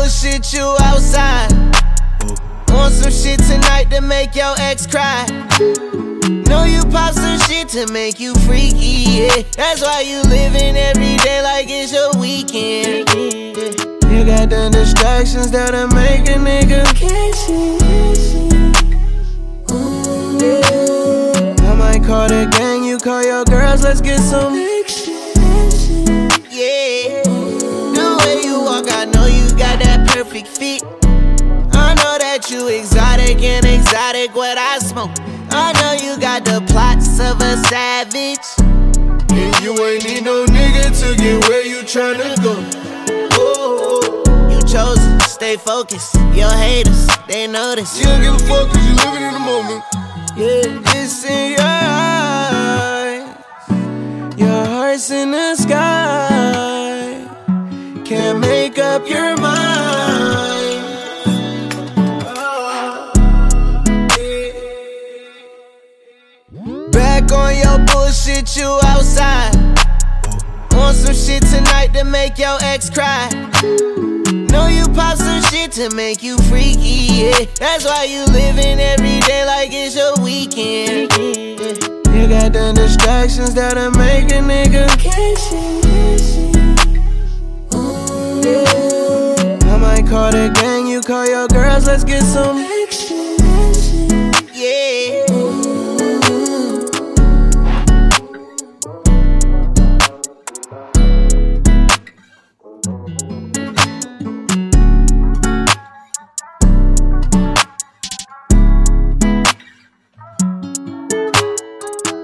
bullshit you outside. Want some shit tonight to make your ex cry. Know you pop some shit to make you freaky, yeah. That's why you living every day like it's your weekend, yeah. You got the distractions that'll make a nigga catchy. I might call the gang, you call your girls, let's get some action. Yeah, the way you walk, I know you got that perfect fit. I know that you exotic and exotic what I smoke. I know you got the plots of a savage. And you ain't need no nigga to get where you tryna go. You chosen, stay focused. Your haters, they notice. You don't give a fuck cause you living in the moment. Yeah, it's in your eyes. Your heart's in the sky. Can't make up your mind. Back on your bullshit, you outside. Want some shit tonight to make your ex cry. Know you pop some shit to make you freaky, yeah. That's why you living every day like it's your weekend, yeah. You got the distractions that'll make a nigga catchy. I might call the gang, you call your girls, let's get some